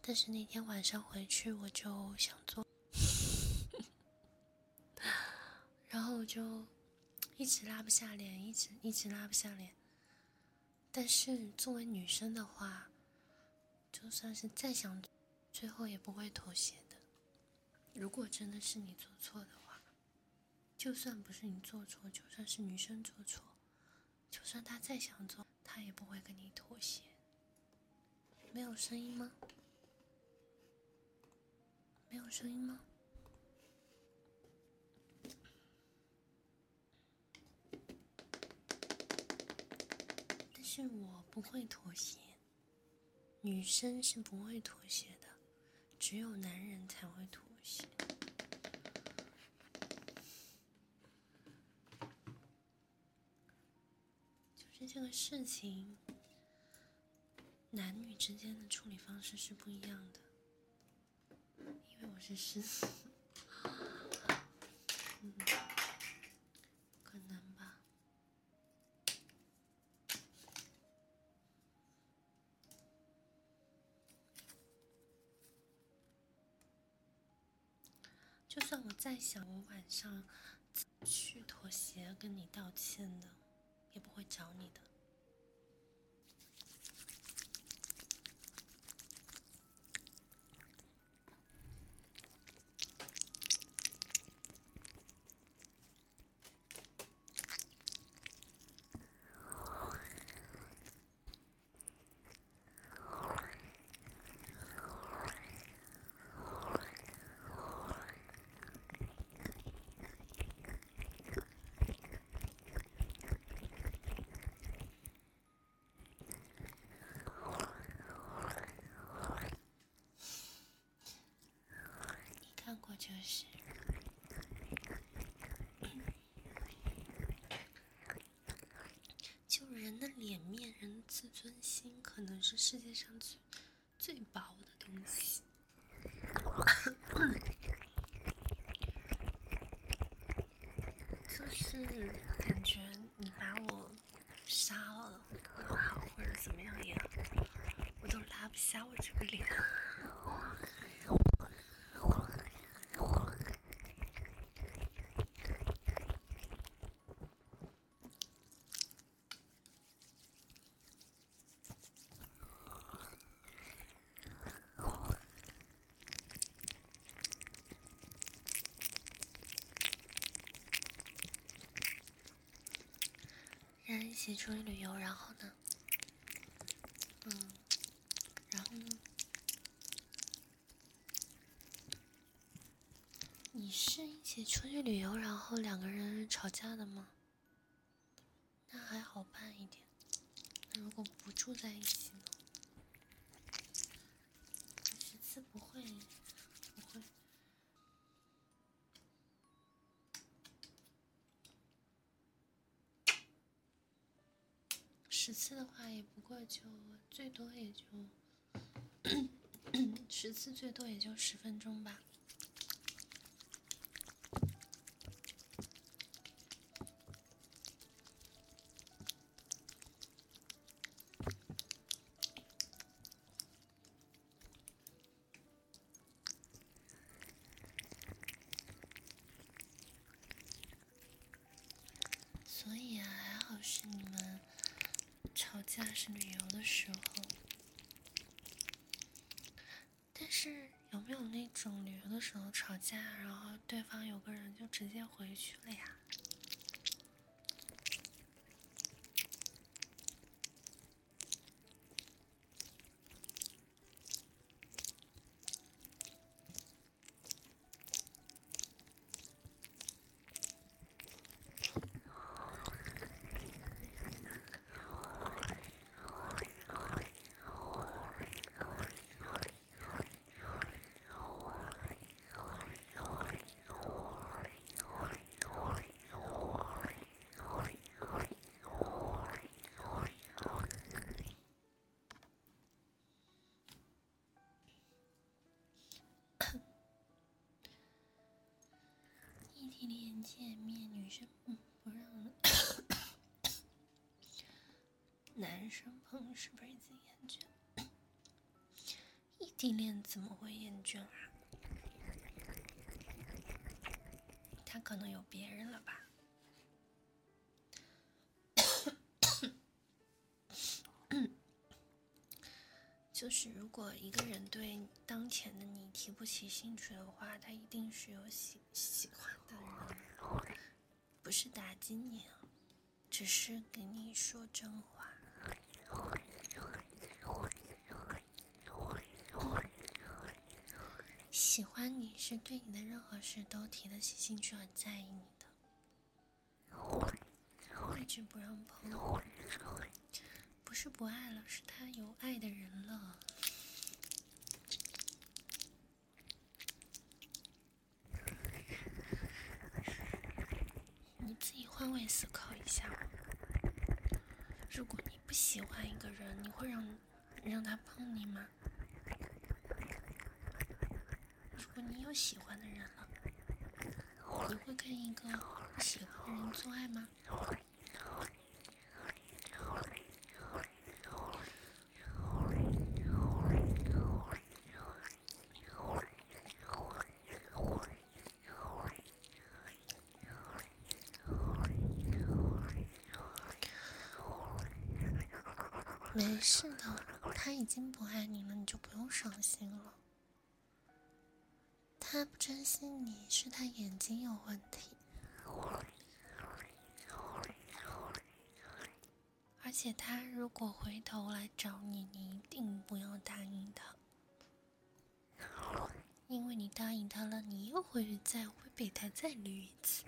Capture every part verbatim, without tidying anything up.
但是那天晚上回去我就想做，然后我就一直拉不下脸，一直一直拉不下脸。但是作为女生的话，就算是再想，最后也不会妥协的。如果真的是你做错的话，就算不是你做错，就算是女生做错，就算她再想做，她也不会跟你妥协。没有声音吗？没有声音吗？但是我不会妥协，女生是不会妥协的，只有男人才会妥协。就是这个事情，男女之间的处理方式是不一样的。因为我是狮子，嗯，可能吧。就算我再想，我晚上去妥协跟你道歉的，也不会找你的。看过这事，就人的脸面，人的自尊心，可能是世界上最最薄的东西。就是感觉你把我杀了也好，或者怎么样也好，我都拉不下我这个脸。人一起出去旅游，然后呢？嗯，然后呢？你是一起出去旅游，然后两个人吵架的吗？那还好办一点。那如果不住在一起呢？十次不会，不会。十次的话，也不过就最多也就十次，最多也就十分钟吧。所以啊，还好是你们吵架是旅游的时候。但是有没有那种旅游的时候吵架，然后对方有个人就直接回去了呀？异地恋见面，女生嗯不让男生碰，是不是一直厌倦？异地恋怎么会厌倦啊？他可能有别人了吧？就是如果一个人对当前的你提不起兴趣的话，他一定是有喜喜欢的人，不是打击你，只是给你说真话。喜欢你是对你的任何事都提得起兴趣，很在意你的，一直不让碰。不是不爱了，是他有爱的人了。你自己换位思考一下，如果你不喜欢一个人，你会让让他碰你吗？如果你有喜欢的人了，你会跟一个不喜欢的人做爱吗？没事的，他已经不爱你了，你就不用伤心了。他不珍惜你是他眼睛有问题，而且他如果回头来找你，你一定不要答应他，因为你答应他了，你又会再会被他再绿一次。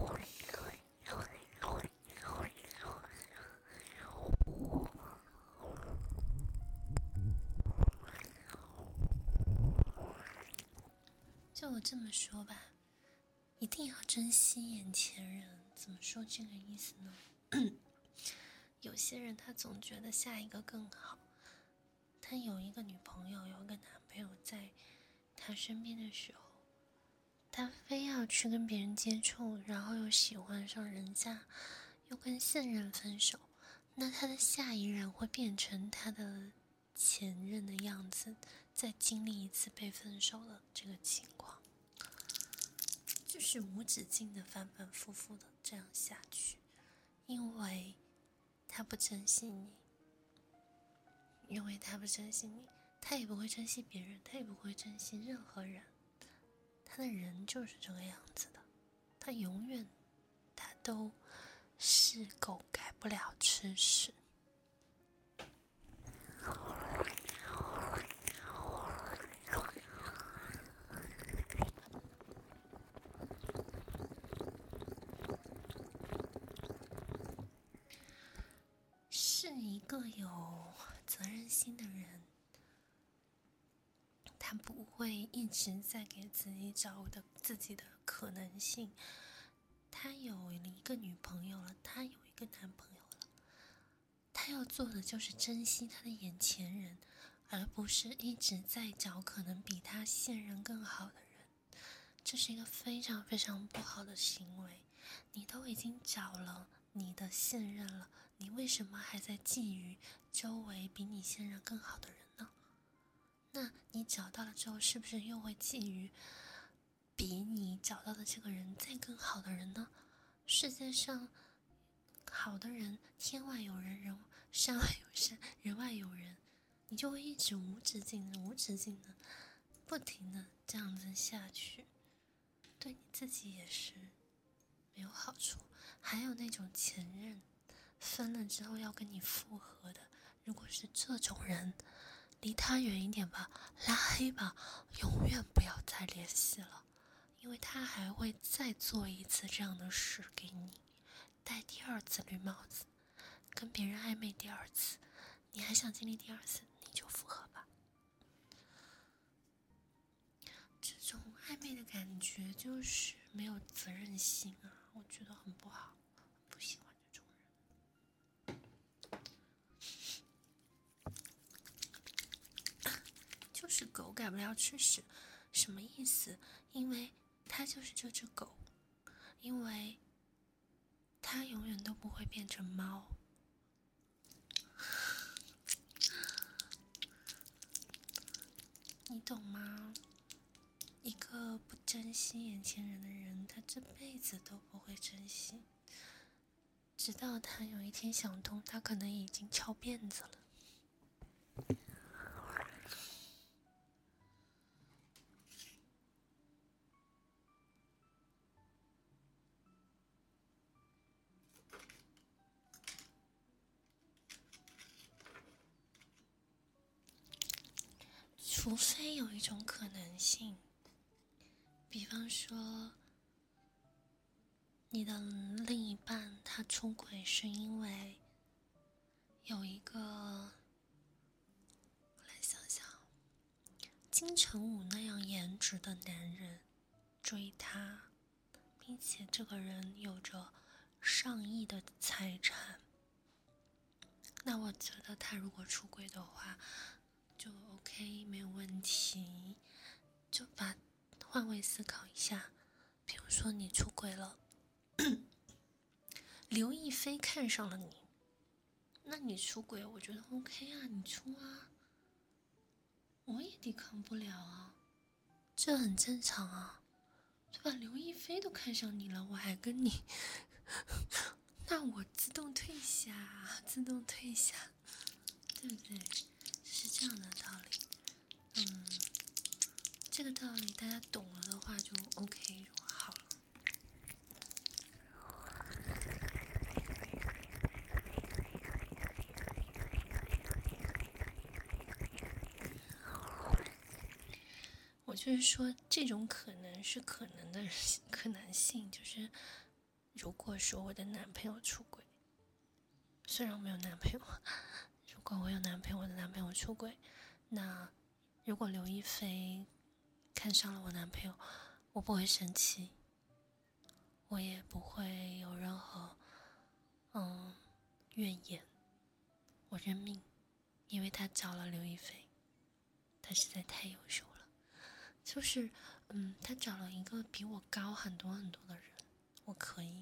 就我这么说吧，一定要珍惜眼前人。怎么说这个意思呢？有些人他总觉得下一个更好，他有一个女朋友，有一个男朋友在他身边的时候，他非要去跟别人接触，然后又喜欢上人家，又跟现任分手，那他的下一任会变成他的前任的样子，再经历一次被分手的这个情况，就是无止境的反反复复的这样下去，因为他不珍惜你，因为他不珍惜你，他也不会珍惜别人，他也不会珍惜任何人。他的人就是这个样子的，他永远他都是狗改不了吃屎。是一个有责任心的人，他不会一直在给自己找的自己的可能性。他有一个女朋友了，他有一个男朋友了，他要做的就是珍惜他的眼前人，而不是一直在找可能比他现任更好的人。这是一个非常非常不好的行为。你都已经找了你的现任了，你为什么还在觊觎周围比你现任更好的人呢？那你找到了之后，是不是又会觊嶽比你找到的这个人再更好的人呢？世界上好的人天外有人，人山外有山，人外有人，你就会一直无止境的无止境的不停的这样子下去，对你自己也是没有好处。还有那种前任分了之后要跟你复合的，如果是这种人，离他远一点吧，拉黑吧，永远不要再联系了，因为他还会再做一次这样的事给你，戴第二次绿帽子，跟别人暧昧第二次，你还想经历第二次，你就复合吧。这种暧昧的感觉就是没有责任心啊，我觉得很不好，不喜欢这种人。就是狗改不了吃屎，什么意思？因为它就是这只狗，因为它永远都不会变成猫。 你懂吗？一个不珍惜眼前人的人，他这辈子都不会珍惜，直到他有一天想通，他可能已经翘辫子了。除非有一种可能性，比方说你的另一半他出轨是因为有一个，我来想想，金城武那样颜值的男人追她，并且这个人有着上亿的财产，那我觉得他如果出轨的话就 OK， 没有问题。就把换位思考一下，比如说你出轨了，刘亦菲看上了你，那你出轨我觉得 OK 啊，你出啊，我也抵抗不了啊，这很正常啊，对吧？刘亦菲都看上你了，我还跟你那我自动退下，自动退下，对不对？是这样的道理。嗯，这个道理大家懂了的话就 OK 就好了。我就是说，这种可能是可能的可能性，就是如果说我的男朋友出轨，虽然我没有男朋友，如果我有男朋友，我的男朋友出轨，那如果刘亦菲看上了我男朋友，我不会生气，我也不会有任何嗯怨言，我认命，因为他找了刘亦菲，他实在太优秀了。就是嗯，他找了一个比我高很多很多的人，我可以。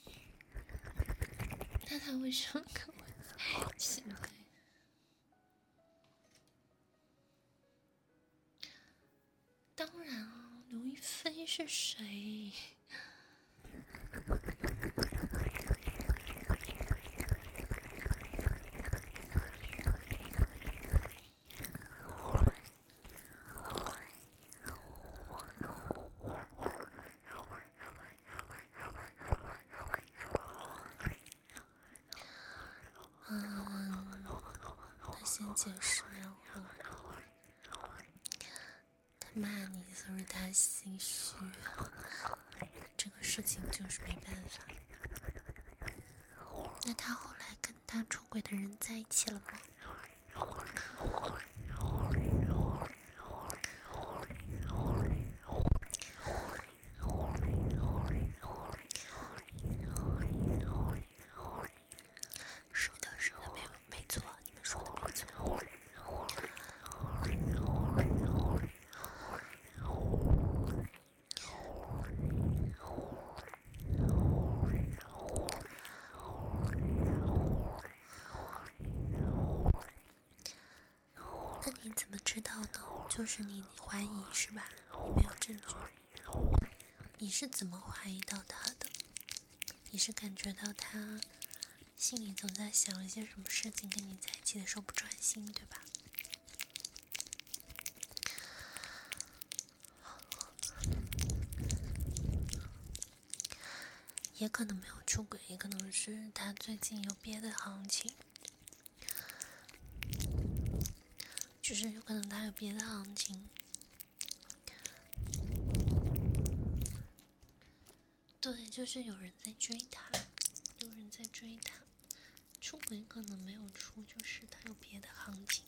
那他为什么跟我在一起呢？当然啊，刘亦菲是谁？嗯，他先解释，然后他骂你，所以他心虚，这个事情就是没办法。那他后来跟他出轨的人在一起了吗？是的，是的，没有，没错，你们说的没错。那你怎么知道呢？就是你怀疑是吧？你没有证据，你是怎么怀疑到他的？你是感觉到他心里总在想一些什么事情，跟你在一起的时候不专心，对吧？也可能没有出轨，也可能是他最近有别的行情，就是有可能他有别的行情。对，就是有人在追他，有人在追他。出轨可能没有出，就是他有别的行情。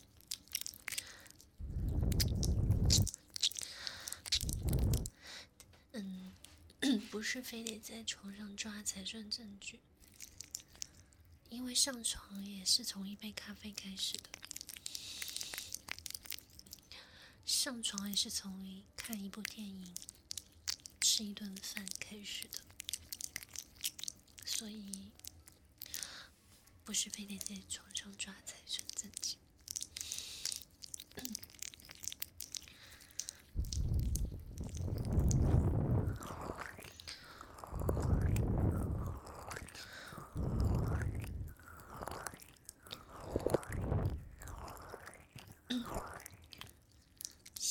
嗯，不是非得在床上抓才算证据，因为上床也是从一杯咖啡开始的，上床也是从一看一部电影、吃一顿饭开始的，所以不是非得在床上抓才算证据。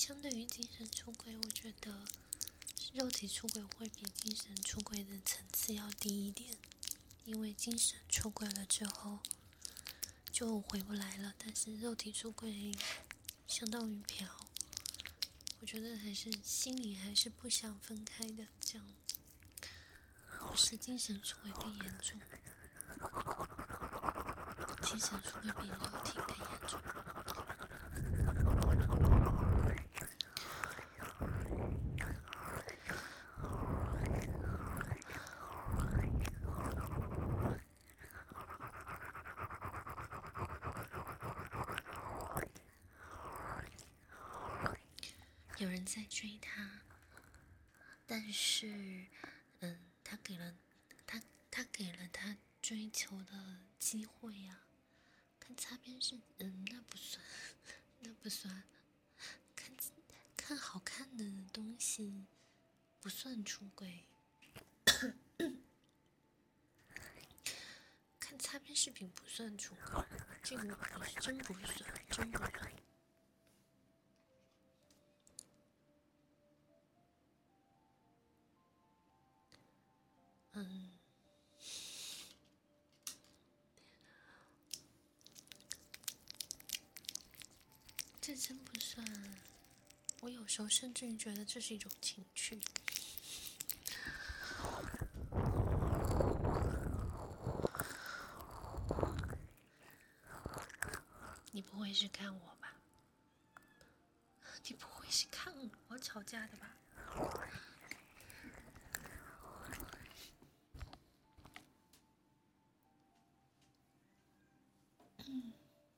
相对于精神出轨，我觉得肉体出轨会比精神出轨的层次要低一点，因为精神出轨了之后就回不来了，但是肉体出轨相当于嫖，我觉得还是心里还是不想分开的，这样不是精神出轨更严重，精神出轨比肉体更严重。有人在追他，但是，嗯，他给了他，他给了他追求的机会呀、啊。看擦边是，嗯，那不算，那不算。看看好看的东西不算出轨。看擦边视频不算出轨，这个不是真不算，真不算。嗯，这真不算。我有时候甚至于觉得这是一种情趣。你不会是看我吧？你不会是看我吵架的吧？嗯。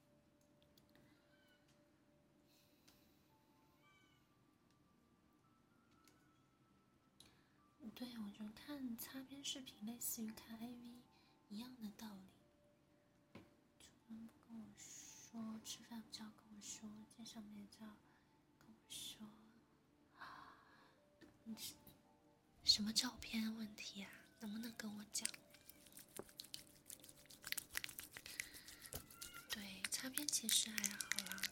对，我觉得看擦边视频类似于看 A V 一样的道理。出门不跟我说，吃饭不叫跟我说，见上面叫跟我说。你是什么照片问题啊？能不能跟我讲？对，擦边其实还好啦。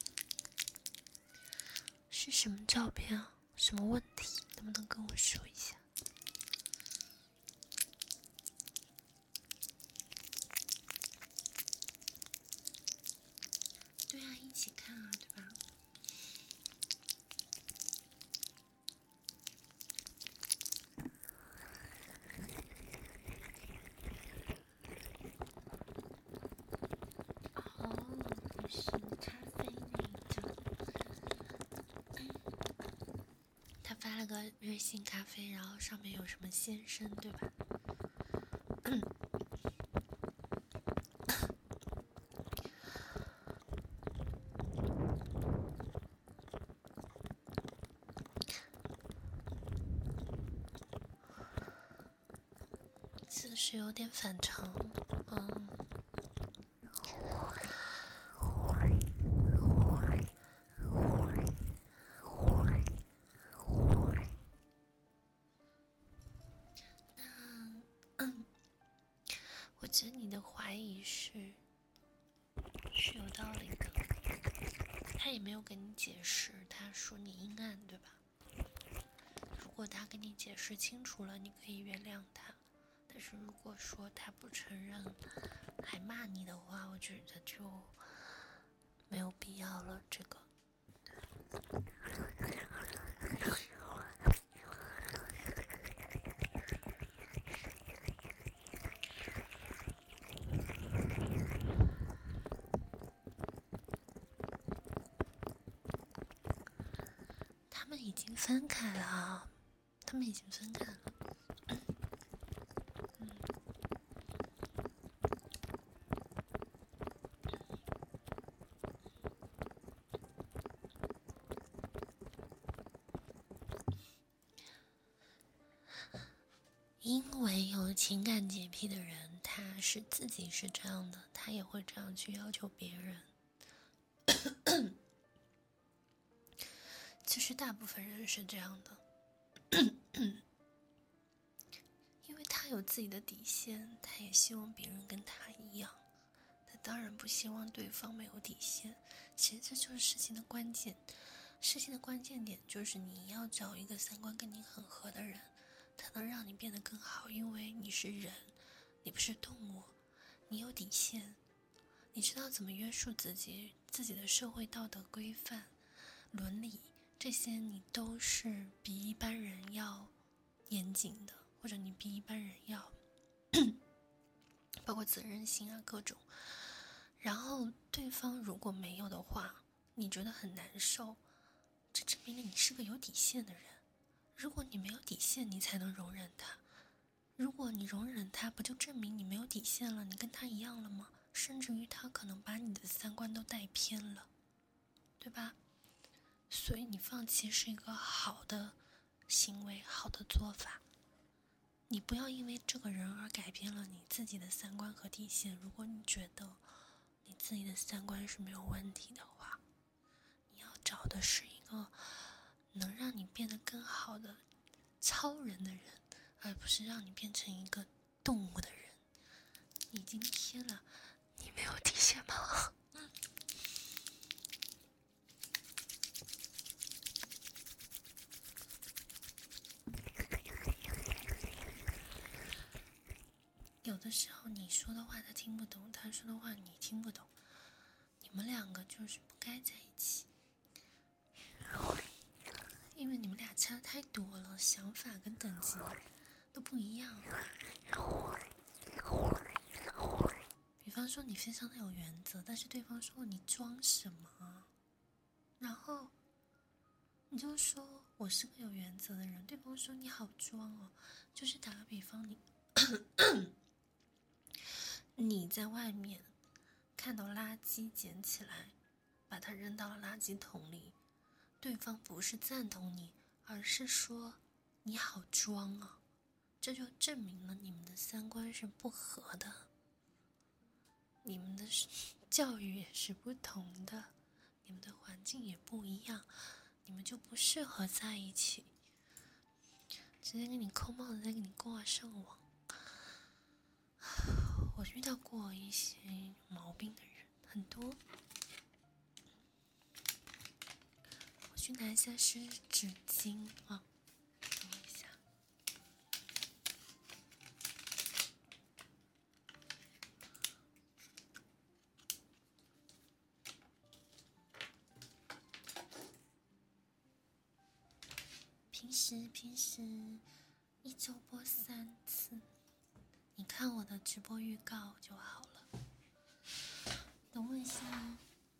是什么照片啊？什么问题？能不能跟我说一下？对啊，一起看啊，对吧？哦，不是咖啡那个。他发了个瑞幸咖啡，然后上面有什么先生，对吧？姿势有点反常，嗯。那，嗯，我觉得你的怀疑是是有道理的。他也没有跟你解释，他说你阴暗，对吧？如果他跟你解释清楚了，你可以原谅他。但是如果说他不承认，还骂你的话，我觉得就没有必要了。这个。他们已经分开了，他们已经分开了。嗯。因为有情感洁癖的人，他是自己是这样的，他也会这样去要求别人。其实大部分人是这样的，因为他有自己的底线，他也希望别人跟他一样，他当然不希望对方没有底线。其实这就是事情的关键。 事情的关键点就是你要找一个三观跟你很合的人，他能让你变得更好，因为你是人，你不是动物，你有底线，你知道怎么约束自己，自己的社会道德规范、伦理，这些你都是比一般人要严谨的，或者你比一般人要包括责任心啊各种。然后对方如果没有的话，你觉得很难受，这证明了你是个有底线的人。如果你没有底线，你才能容忍他。如果你容忍他，不就证明你没有底线了？你跟他一样了吗？甚至于他可能把你的三观都带偏了，对吧？所以你放弃是一个好的行为，好的做法。你不要因为这个人而改变了你自己的三观和底线。如果你觉得你自己的三观是没有问题的话，你要找的是一个能让你变得更好的超人的人，而不是让你变成一个动物的人。你已经偏了，你没有底线吗？有的时候你说的话他听不懂，他说的话你听不懂，你们两个就是不该在一起，因为你们俩差太多了，想法跟等级都不一样。比方说你非常的有原则，但是对方说你装什么，然后你就说我是个有原则的人，对方说你好装哦。就是打个比方，你你在外面看到垃圾捡起来，把它扔到了垃圾桶里，对方不是赞同你，而是说你好装啊，这就证明了你们的三观是不合的，你们的教育也是不同的，你们的环境也不一样，你们就不适合在一起。直接给你扣帽子，再给你挂上网。我遇到过一些毛病的人很多，我去拿一下湿纸巾啊，等我一下。平时平时一周播三次，你看我的直播预告就好了。等我一下哦。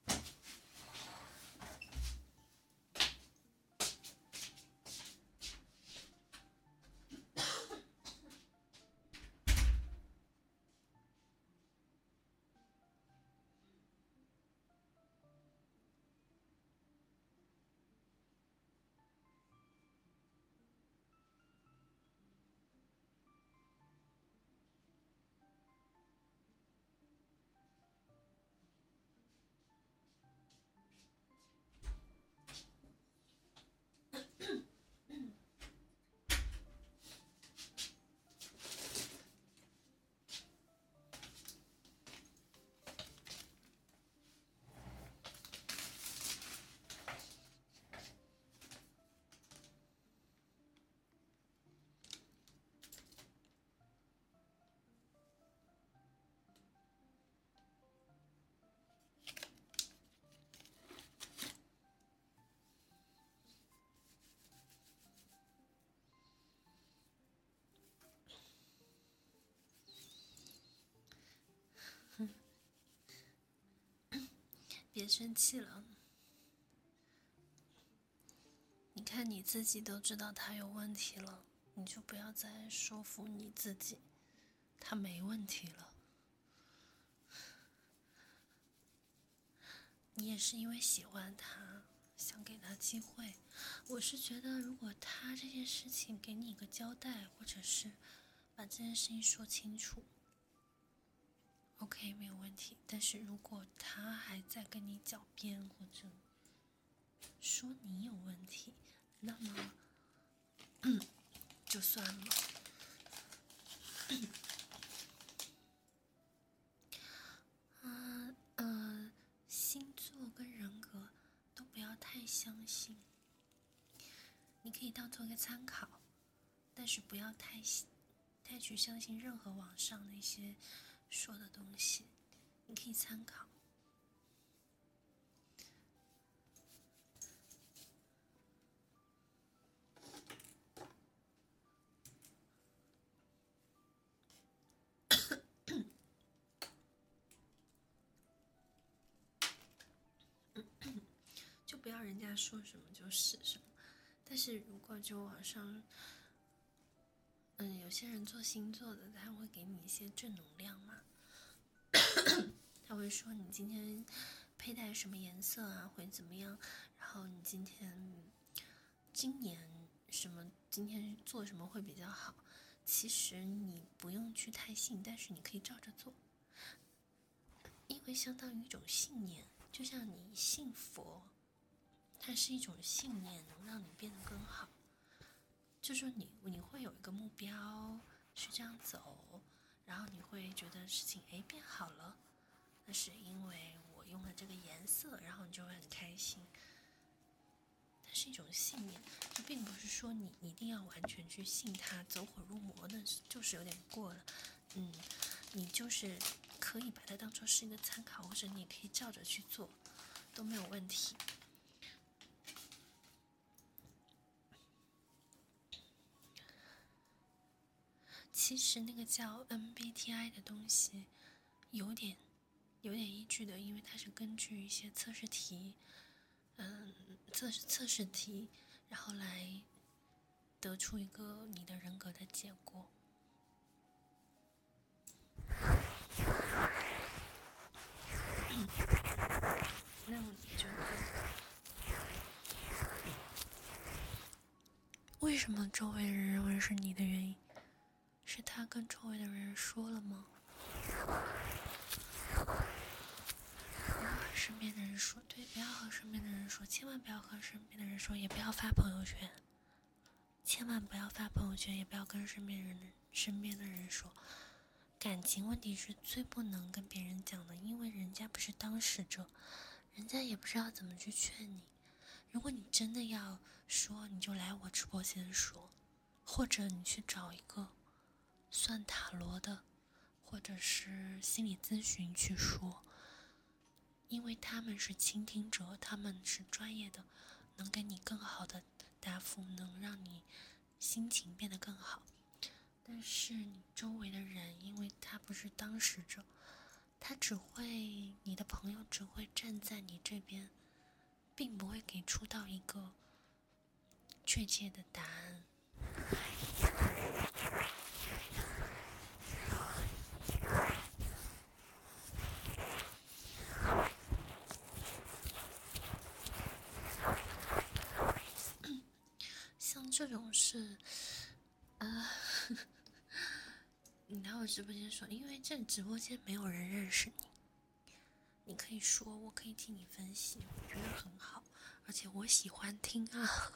别生气了，你看你自己都知道他有问题了，你就不要再说服你自己他没问题了。你也是因为喜欢他，想给他机会。我是觉得如果他这件事情给你一个交代，或者是把这件事情说清楚， OK 没有问题。但是如果他还在跟你狡辩，或者说你有问题，那么嗯就算了。啊呃，星座跟人格都不要太相信，你可以当做一个参考，但是不要太太去相信任何网上的一些说的东西，你可以参考。就不要人家说什么就是什么，但是如果就网上，嗯，有些人做星座的，他会给你一些正能量嘛，他会说你今天佩戴什么颜色啊，会怎么样，然后你今天今年什么，今天做什么会比较好。其实你不用去太信，但是你可以照着做，因为相当于一种信念，就像你信佛，它是一种信念，能让你变得更好。就说你你会有一个目标是这样走，然后你会觉得事情哎变好了，那是因为我用了这个颜色，然后你就会很开心。它是一种信念，就并不是说你一定要完全去信它，走火入魔，那就是有点过了。嗯，你就是可以把它当做是一个参考，或者你也可以照着去做，都没有问题。其实那个叫 M B T I 的东西，有点有点依据的，因为它是根据一些测试题，嗯，测测试题，然后来得出一个你的人格的结果。那你觉得为什么周围人认为是你的原因，是他跟周围的人说了吗？不要和身边的人说，对，不要和身边的人说，千万不要和身边的人说，也不要发朋友圈，千万不要发朋友圈，也不要跟身边人身边的人说。感情问题是最不能跟别人讲的，因为人家不是当事者，人家也不知道怎么去劝你。如果你真的要说，你就来我直播间说，或者你去找一个算塔罗的，或者是心理咨询去说，因为他们是倾听者，他们是专业的，能给你更好的答复，能让你心情变得更好。但是你周围的人，因为他不是当事者，他只会，你的朋友只会站在你这边，并不会给出到一个确切的答案。像这种事，呃，你来我直播间说，因为这直播间没有人认识你，你可以说，我可以替你分析，我觉得很好，而且我喜欢听啊。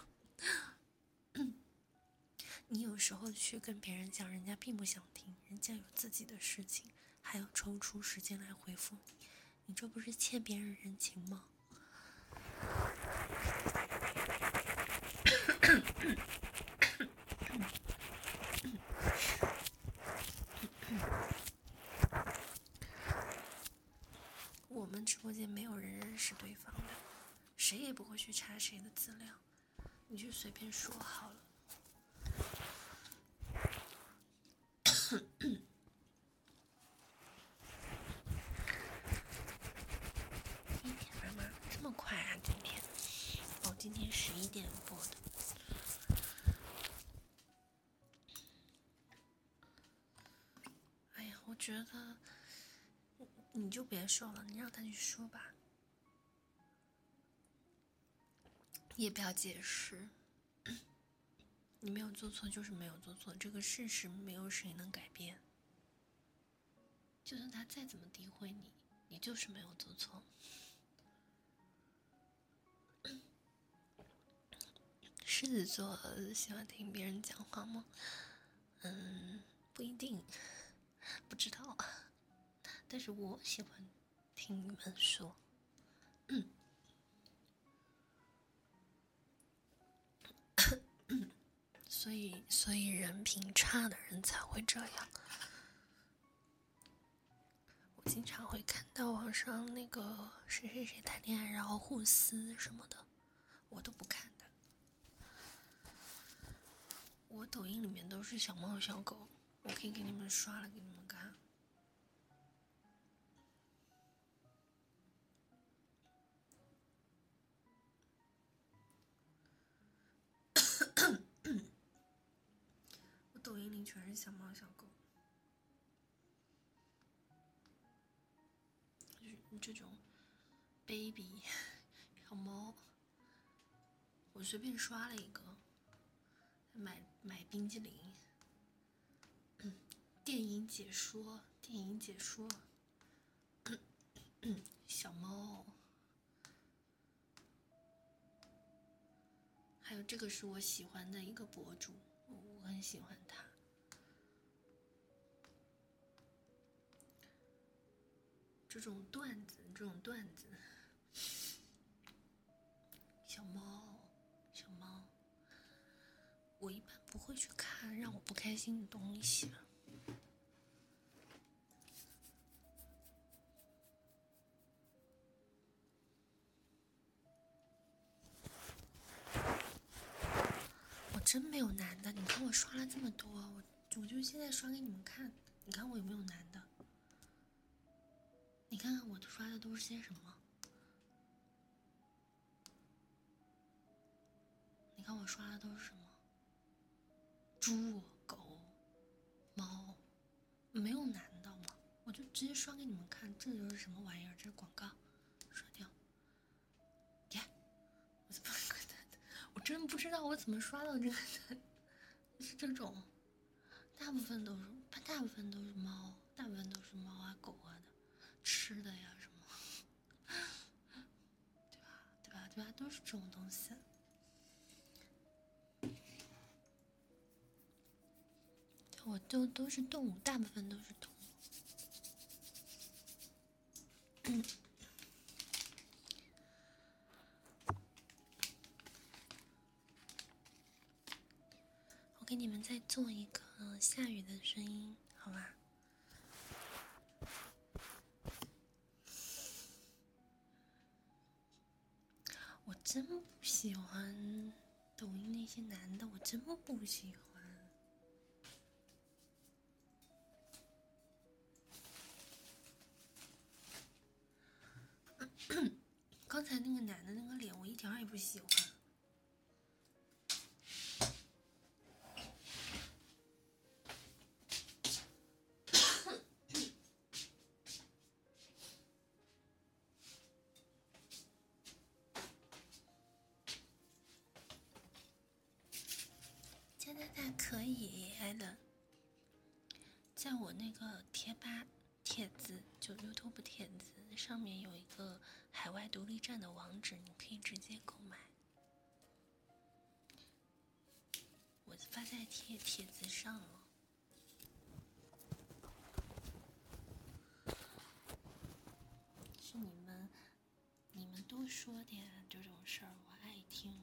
你有时候去跟别人讲，人家并不想听，人家有自己的事情，还要抽出时间来回复你，你这不是欠别人人情吗？我们直播间没有人认识对方的，谁也不会去查谁的资料，你就随便说好了。一点了吗？这么快啊？今天？哦，今天十一点播的。哎呀，我觉得你就别说了，你让他去说吧，也不要解释。你没有做错就是没有做错，这个事实没有谁能改变。就算他再怎么诋毁你，你就是没有做错。狮子座喜欢听别人讲话吗？嗯，不一定，不知道。但是我喜欢听你们说。嗯， 所以所以人品差的人才会这样。我经常会看到网上那个谁谁谁谈恋爱然后互撕什么的，我都不看的。我抖音里面都是小猫小狗，我可以给你们刷了给你们看。我抖音里全是小猫小狗，就是这种 baby 小猫。我随便刷了一个，买买冰激凌，电影解说，电影解说，小猫。还有这个是我喜欢的一个博主，我很喜欢他。这种段子，这种段子，小猫，小猫，我一般不会去看让我不开心的东西。我真没有男的，你看我刷了这么多，我我就现在刷给你们看，你看我有没有男的？你看看我刷的都是些什么？你看我刷的都是什么？猪、狗、猫，没有男的吗？我就直接刷给你们看，这就是什么玩意儿？这是广告，刷掉。耶、yeah ，我怎么我真不知道我怎么刷到这个的，是这种，大部分都是，大部分都是猫，大部分都是猫啊狗啊的，吃的呀什么，对吧？对吧？对吧？都是这种东西。我都都是动物，大部分都是动物。嗯，我给你们再做一个下雨的声音，好吧？我真不喜欢抖音那些男的，我真不喜欢。刚才那个男的那个脸，我一点也不喜欢。加拿大可以挨了，在我那个贴吧帖子，就 YouTube 帖子上面有一个海外独立站的网址，你可以直接购买。我发在帖帖子上了。是你们，你们多说点这种事儿，我爱听。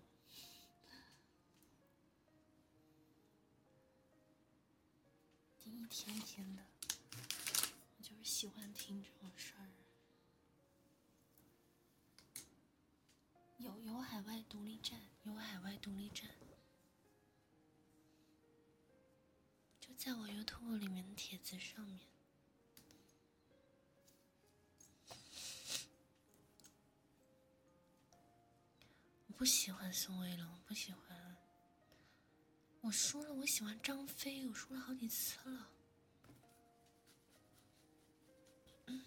第一天天的，我就是喜欢听这种事儿。有有海外独立站，有海外独立站，就在我 YouTube 里面的帖子上面。我不喜欢宋威龙，不喜欢。我说了，我喜欢张飞，我说了好几次了。嗯。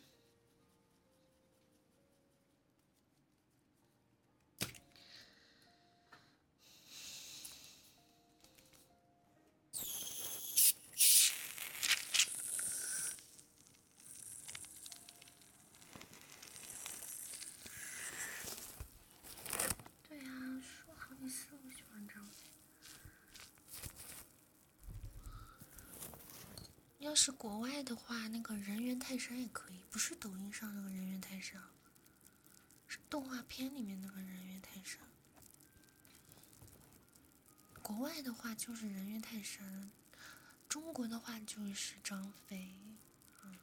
对呀、啊，说好几次我喜欢张飞。要是国外的话，那个人猿泰山也可以，不是抖音上那个人猿泰山，是动画片里面那个人猿泰山。国国外的话就是人猿泰山，中国的话就是张飞。嗯，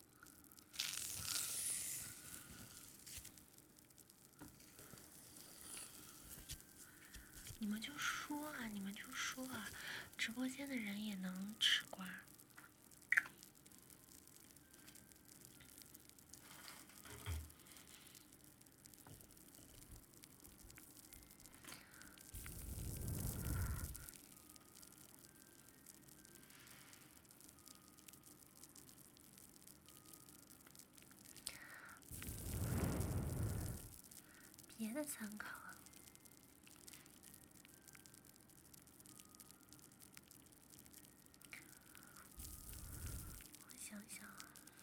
你们就说啊，你们就说啊，直播间的人也能吃瓜。别的参考啊，我想想啊，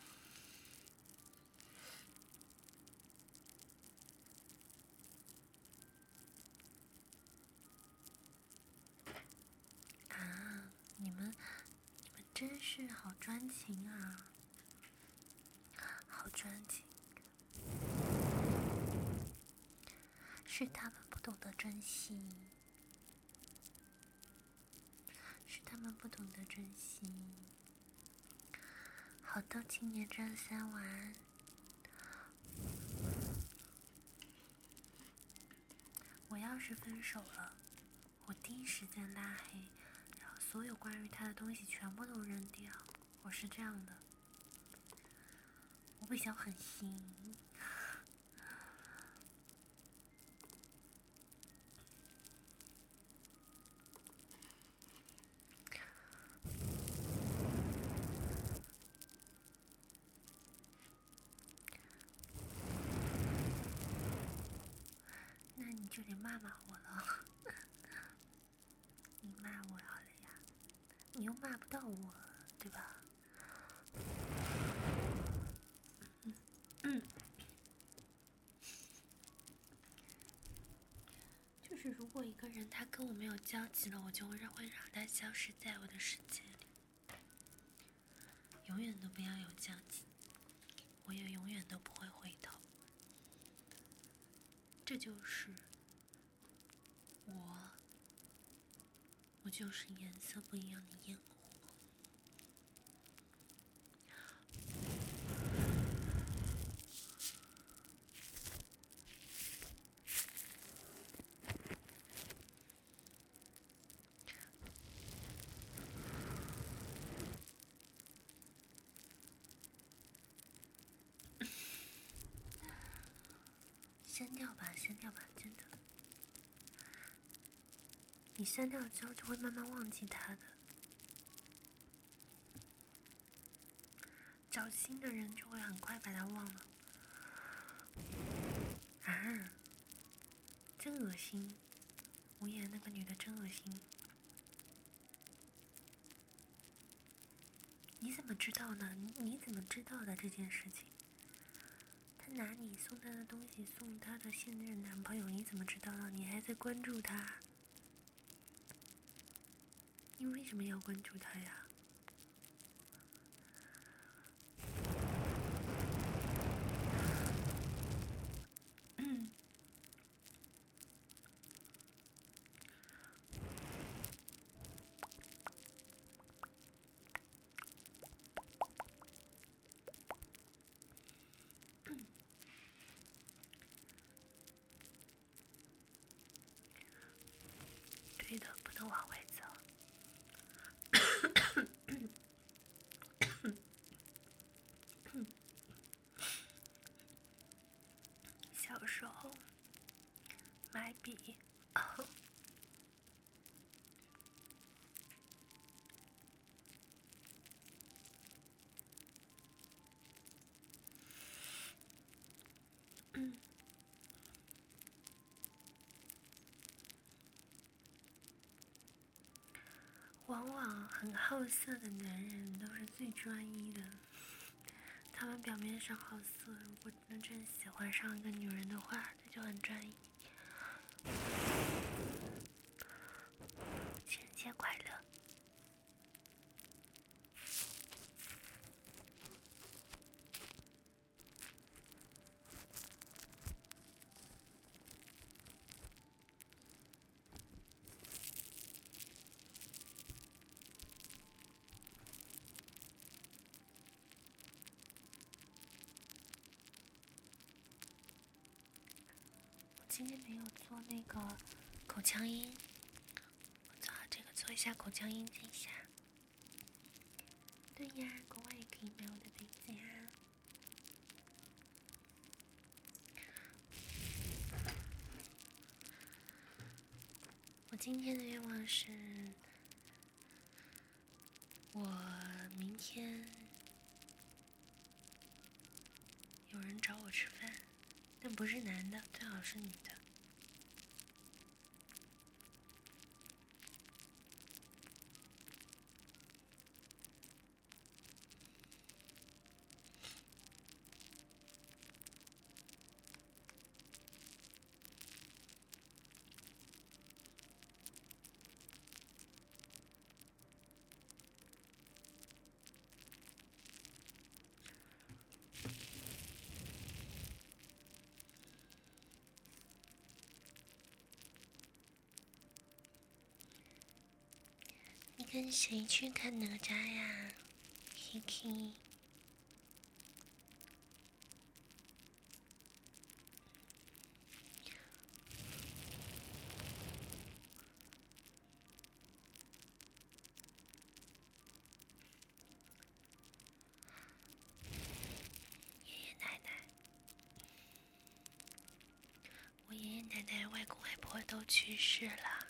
啊，你们你们真是好专情啊，好专情。是他们不懂得珍惜，是他们不懂得珍惜。好的，青年战三完。我要是分手了，我第一时间拉黑，然后所有关于他的东西全部都扔掉。我是这样的，我比较狠心。那你就得骂骂我了，你骂我好了呀，你又骂不到我，对吧？嗯嗯，就是如果一个人他跟我没有交集了，我就会让会让他消失在我的世界里，永远都不要有交集，我也永远都不会回头。这就是我，我就是颜色不一样的烟火。删掉吧，删掉吧，真的。你删掉之后就会慢慢忘记他的。找新的人就会很快把他忘了。啊，真恶心！无言那个女的真恶心。你怎么知道呢？你你怎么知道的这件事情？他拿你送他的东西送他的现任男朋友，你怎么知道的？你还在关注他？你为什么要关注他呀？嗯。对的，不能往外走。小时候买笔，嗯，往往很好色的男人都是最专一的。他们表面上好色，如果真正喜欢上一个女人的话，他就很专一。情人节快乐！ 今天没有做那个口腔音，我做好这个做一下口腔音，听一下。对呀，国外也可以买我的杯子呀。我今天的愿望是，我明天有人找我吃饭，但不是男的，最好是女的。你跟谁去看哪吒呀 ，Kiki？ 爷爷奶奶，我爷爷奶奶、外公外婆都去世了。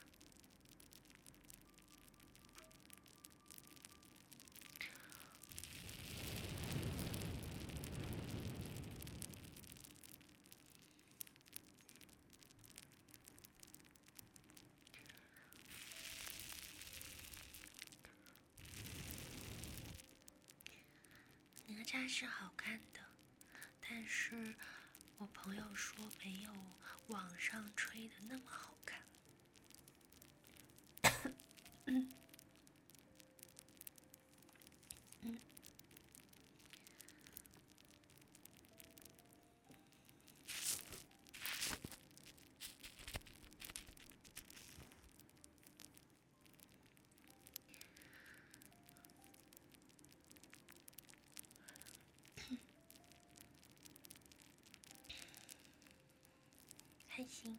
哪吒是好看的，但是我朋友说没有网上吹的那么好看。嗯嗯，还行。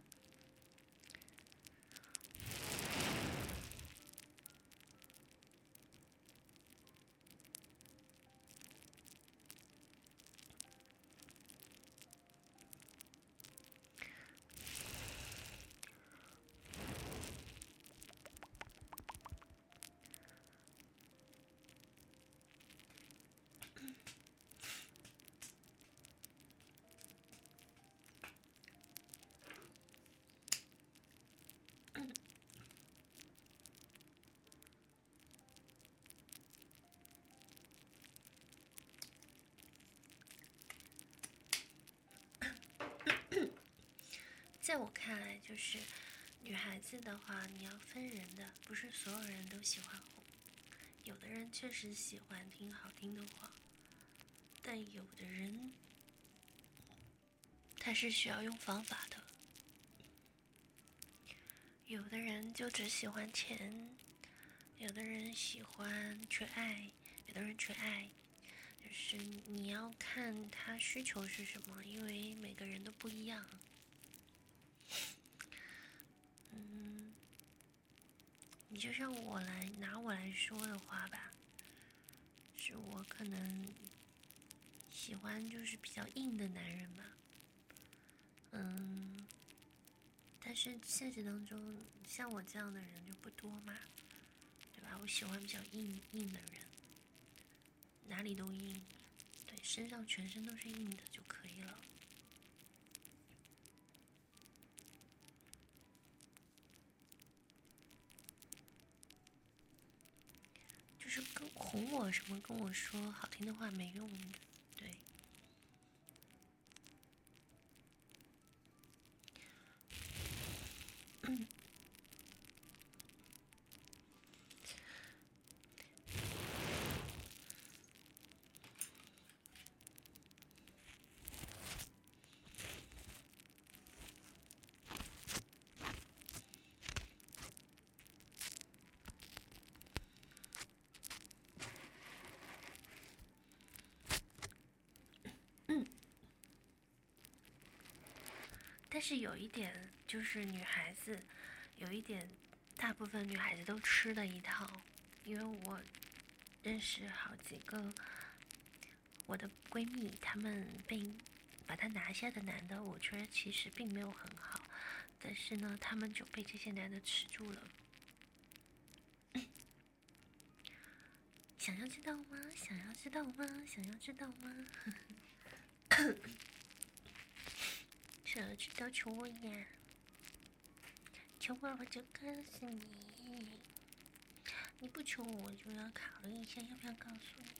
在我看来，就是女孩子的话，你要分人的，不是所有人都喜欢哄。有的人确实喜欢听好听的话，但有的人他是需要用方法的。有的人就只喜欢钱，有的人喜欢缺爱，有的人缺爱，就是你要看他需求是什么，因为每个人都不一样。嗯，你就让我来拿我来说的话吧，是我可能喜欢就是比较硬的男人吧，嗯，但是现实当中像我这样的人就不多嘛，对吧？我喜欢比较硬硬的人，哪里都硬，对，身上全身都是硬的就可以了。就是跟哄我什么，跟我说好听的话没用的，对。嗯是有一点就是女孩子有一点大部分女孩子都吃的一套，因为我认识好几个我的闺蜜，她们被把他拿下的男的，我觉得其实并没有很好，但是呢，他们就被这些男的吃住了。想要知道吗？想要知道吗？想要知道吗？想要知道求我呀，求我我就告诉你，你不求我，我就要考虑一下要不要告诉你。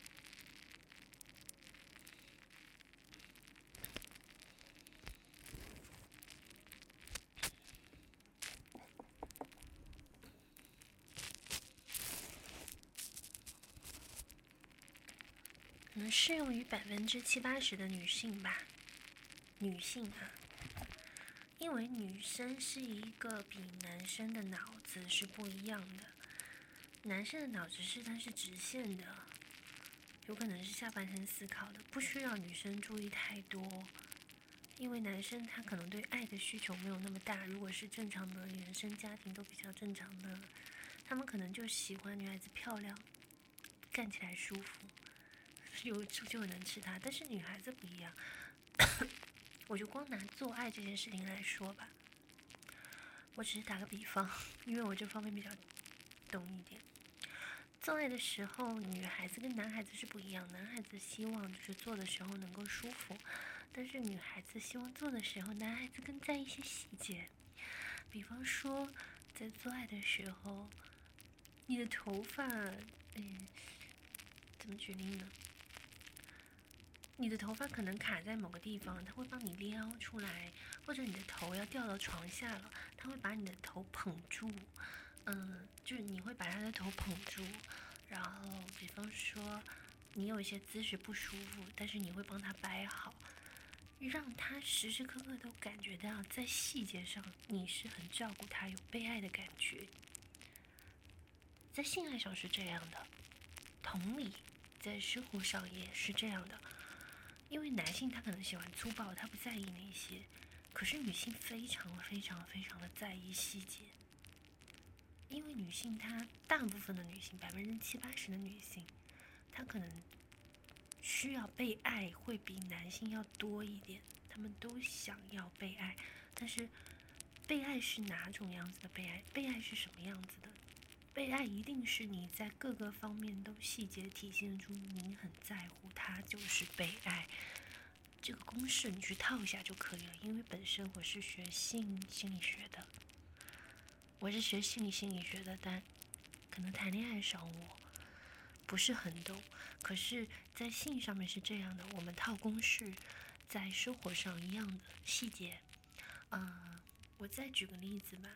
可能适用于百分之七八十的女性吧，女性啊，因为女生是一个比男生的脑子是不一样的，男生的脑子是它是直线的，有可能是下半身思考的，不需要女生注意太多，因为男生他可能对爱的需求没有那么大，如果是正常的原生家庭都比较正常的，他们可能就喜欢女孩子漂亮，干起来舒服。有就能吃它，但是女孩子不一样。我就光拿做爱这件事情来说吧，我只是打个比方，因为我这方面比较懂一点。做爱的时候，女孩子跟男孩子是不一样，男孩子希望就是做的时候能够舒服，但是女孩子希望做的时候，男孩子更在意一些细节，比方说在做爱的时候，你的头发，嗯，怎么举例呢？你的头发可能卡在某个地方，他会帮你撩出来，或者你的头要掉到床下了，他会把你的头捧住，嗯，就是你会把他的头捧住，然后比方说你有一些姿势不舒服，但是你会帮他摆好，让他时时刻刻都感觉到在细节上你是很照顾他，有被爱的感觉。在性爱上是这样的，同理，在生活上也是这样的。因为男性他可能喜欢粗暴，他不在意那些，可是女性非常非常非常的在意细节。因为女性她大部分的女性，百分之七八十的女性，她可能需要被爱会比男性要多一点，她们都想要被爱，但是被爱是哪种样子的被爱？被爱是什么样子的？被爱一定是你在各个方面都细节体现出你很在乎他，就是被爱。这个公式你去套一下就可以了，因为本身我是学性心理学的，我是学心理心理学的，但可能谈恋爱上我不是很懂，可是在性上面是这样的，我们套公式，在生活上一样的细节。呃，我再举个例子吧。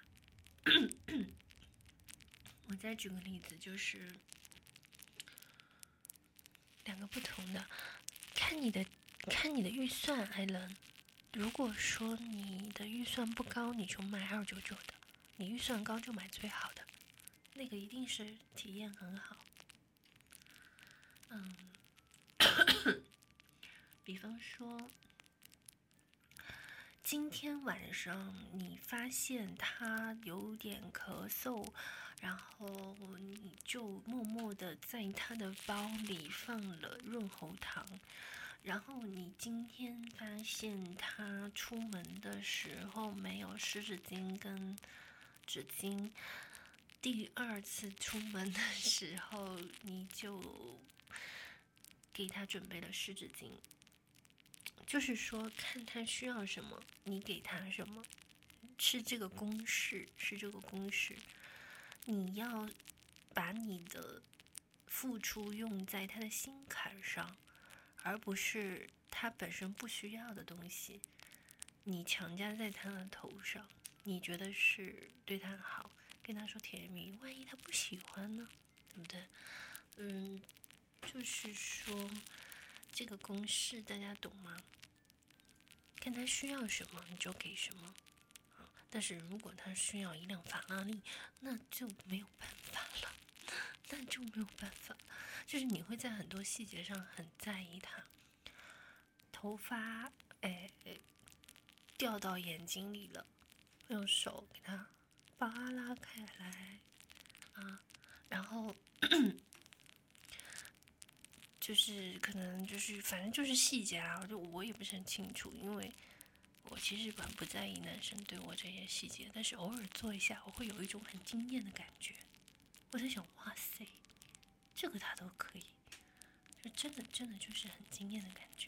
我再举个例子，就是两个不同的，看你的看你的预算，艾伦。如果说你的预算不高，你就买二九九的；你预算高就买最好的，那个一定是体验很好。嗯，比方说，今天晚上你发现他有点咳嗽。然后你就默默的在他的包里放了润喉糖，然后你今天发现他出门的时候没有湿纸巾跟纸巾，第二次出门的时候你就给他准备了湿纸巾，就是说看他需要什么你给他什么，是这个公式，是这个公式。你要把你的付出用在他的心坎上，而不是他本身不需要的东西，你强加在他的头上，你觉得是对他好，跟他说甜言蜜语，万一他不喜欢呢？对不对？嗯，就是说这个公式大家懂吗？看他需要什么你就给什么。但是如果他需要一辆法拉利，那就没有办法了，那就没有办法了。就是你会在很多细节上很在意他，头发，哎， 掉到眼睛里了，用手给它扒拉开来啊，然后就是可能就是反正就是细节啊，就我也不是很清楚，因为我其实很不在意男生对我这些细节，但是偶尔做一下，我会有一种很惊艳的感觉。我在想，哇塞，这个他都可以，就真的真的就是很惊艳的感觉。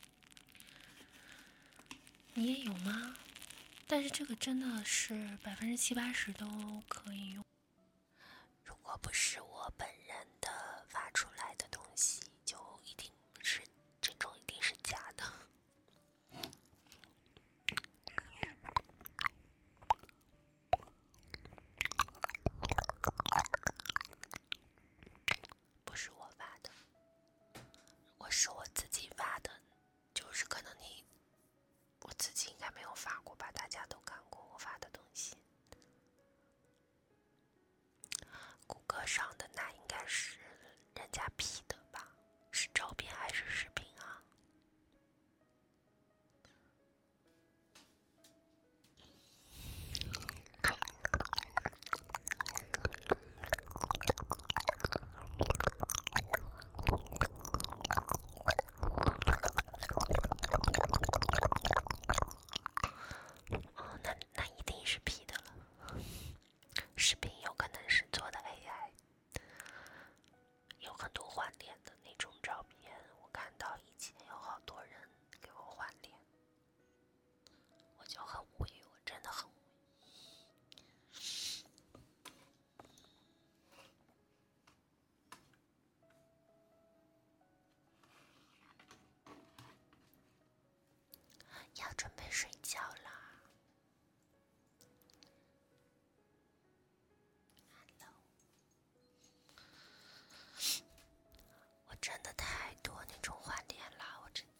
你也有吗？但是这个真的是百分之七八十都可以用。 如果不是我本人的发出来的东西，就一定是这种，一定是假的。不是我发的，如果是我自己发的，就是可能你我自己应该没有发过吧，大家都看过我发的东西。谷歌上的那应该是人家 P 的吧？是照片还是视频啊？哦，那那一定是 P 的了。视频有可能是做的 A I， 有很多换脸的那种照片，我看到以前有好多人给我换脸，我就很无语，我真的很无语。要准备睡觉啦。我真的太多那种换脸了，我真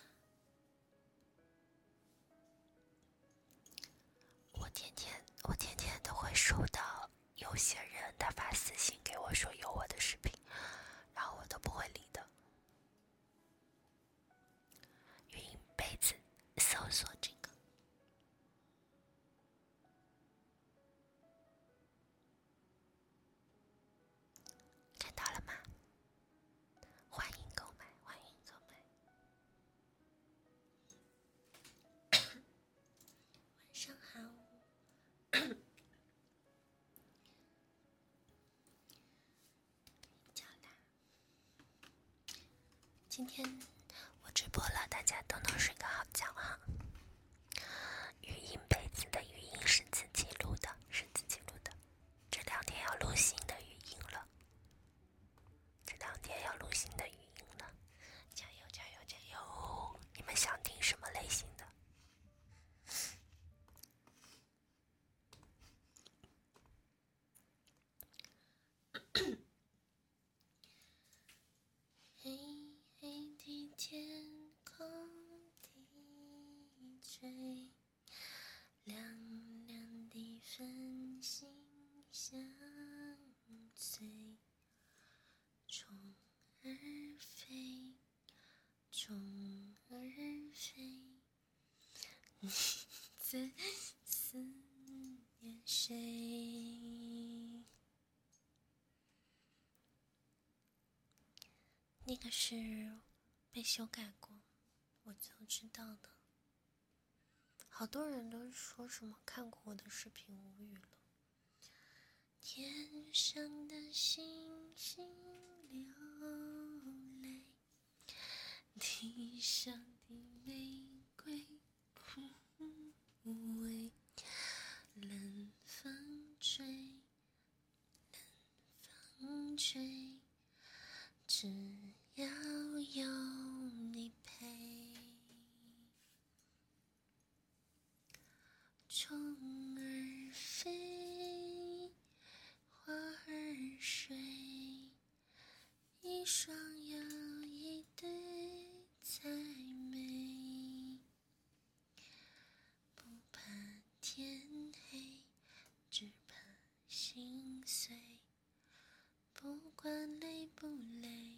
我天天我天天都会收到有些人他发私信给我说有我的视频，然后我都不会理的。语音杯子搜索这个，看到了吗？欢迎购买，欢迎购买。 晚上好。叫啦。今天我直播了，大家都能睡个好觉哈。语音杯子的语音是自己录的，是自己录的。这两天要录新的语音了，这两天要录新的语音了，加油加油加油！你们想听什么类型的？ 黑黑的天空低垂，亮亮的繁星相随，虫儿飞，虫儿飞，你在思念谁？那个是被修改过，我就知道的。好多人都说什么看过我的视频无语了。天上的星星流泪，地上的玫瑰枯萎，冷风吹，冷风吹，只要有你陪。虫儿飞，花儿睡，一双又一对才美。不怕天黑，只怕心碎。不管累不累，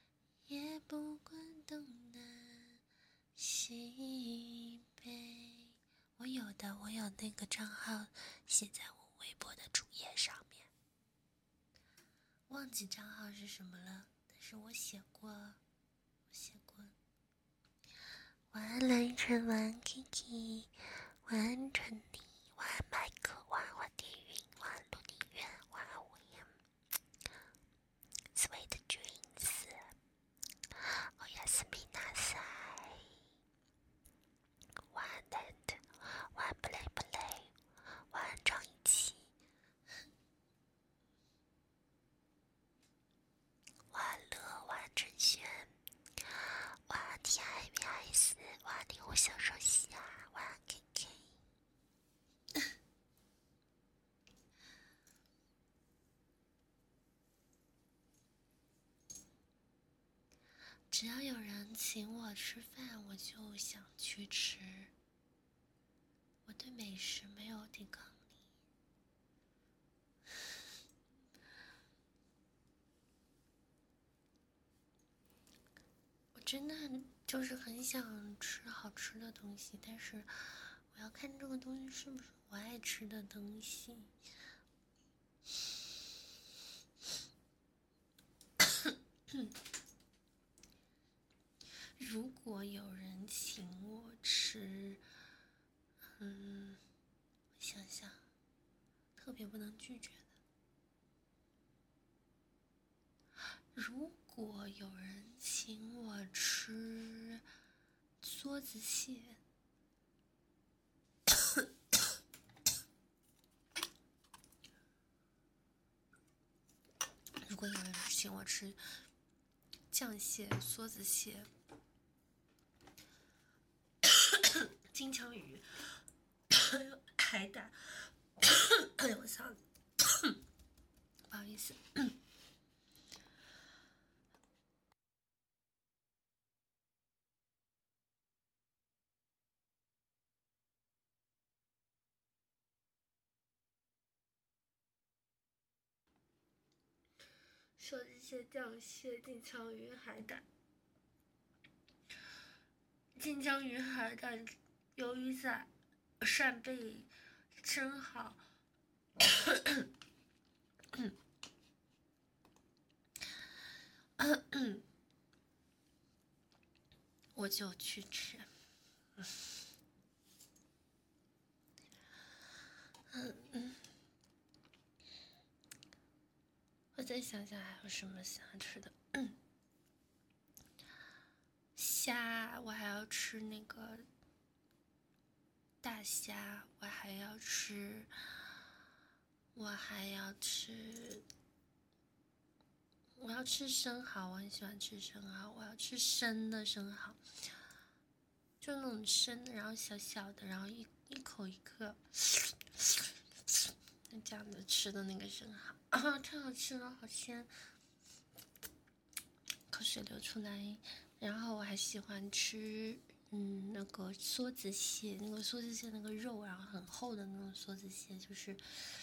也不管东南西北。 的，我有那个账号写在我微博的主页上面。 忘记账号是什么了，但是我写过，我写过。 晚安蓝晨，晚安 Kiki， 晚安陈妮，晚安麦克，晚安花地云，晚安陆地渊，晚安我言 Sweet Dreams， 哦呀斯米纳塞，晚安 Net， 晚安 Play Play， 晚安张一奇，晚安乐，晚安陈轩，晚安 T I M S， 晚安令我小手虾，晚安 K K。 只要有人请我吃饭，我就想去吃。我对美食没有抵抗力。我真的就是很想吃好吃的东西，但是我要看这个东西是不是我爱吃的东西。如果有人请我吃，嗯，我想想，特别不能拒绝的。如果有人请我吃梭子蟹，如果有人请我吃酱蟹、梭子蟹、金枪鱼、海胆，哎呦我操！不好意思。梭子蟹、酱蟹、金枪鱼、海胆。金枪鱼、海胆、鱿鱼仔、扇贝、生蚝。我就去吃。嗯嗯，我再想想还有什么想吃的。嗯，虾，我还要吃那个大虾，我还要吃，我还要吃，我要吃生蚝，我很喜欢吃生蚝，我要吃生的生蚝，就那种生的，然后小小的，然后一一口一个，这样子吃的那个生蚝啊，太好吃了，好鲜，口水流出来。然后我还喜欢吃，嗯，那个梭子蟹，那个梭子蟹那个肉，然后很厚的那种梭子蟹，就是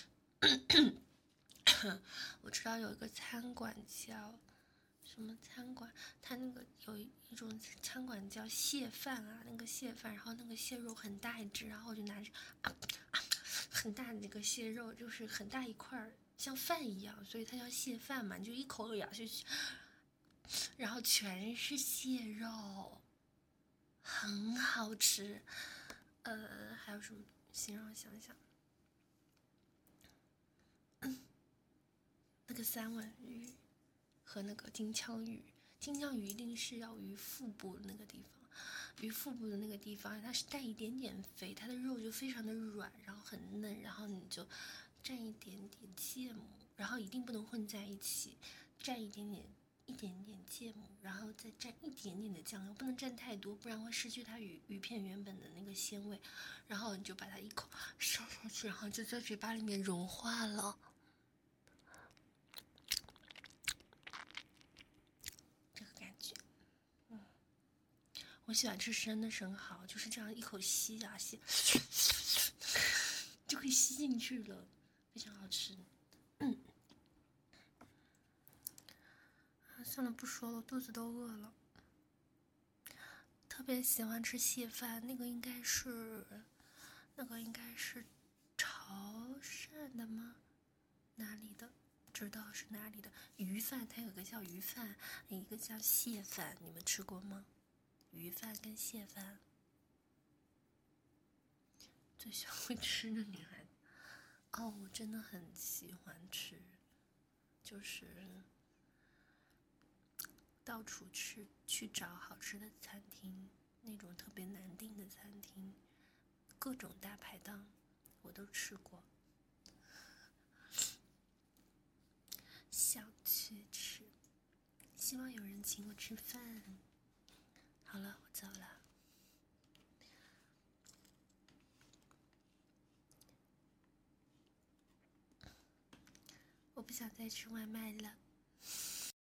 我知道有一个餐馆叫什么餐馆，它那个有一种餐馆叫蟹饭啊，那个蟹饭，然后那个蟹肉很大一只，然后我就拿着啊啊很大的那个蟹肉，就是很大一块像饭一样，所以它叫蟹饭嘛，你就一口咬下去，然后全是蟹肉，很好吃。呃，还有什么东西让我想想？嗯，那个三文鱼和那个金枪鱼，金枪鱼一定是要鱼腹部那个地方，鱼腹部的那个地方它是带一点点肥，它的肉就非常的软，然后很嫩，然后你就蘸一点点芥末，然后一定不能混在一起，蘸一点点一点点芥末，然后再蘸一点点的酱油，不能蘸太多，不然会失去它鱼鱼片原本的那个鲜味。然后你就把它一口烧上去，然后就在嘴巴里面融化了。这个感觉，嗯，我喜欢吃生的生蚝，就是这样一口吸啊吸，就可以吸进去了，非常好吃。嗯。算了，不说了，我肚子都饿了。特别喜欢吃蟹饭，那个应该是， 那个应该是潮汕的吗？哪里的？知道是哪里的鱼饭，它有个叫鱼饭，一个叫蟹饭，你们吃过吗？鱼饭跟蟹饭。最喜欢会吃的女孩子，哦，我真的很喜欢吃，就是到处去去找好吃的餐厅，那种特别难订的餐厅，各种大排档我都吃过，想去吃，希望有人请我吃饭。好了，我走了。我不想再吃外卖了。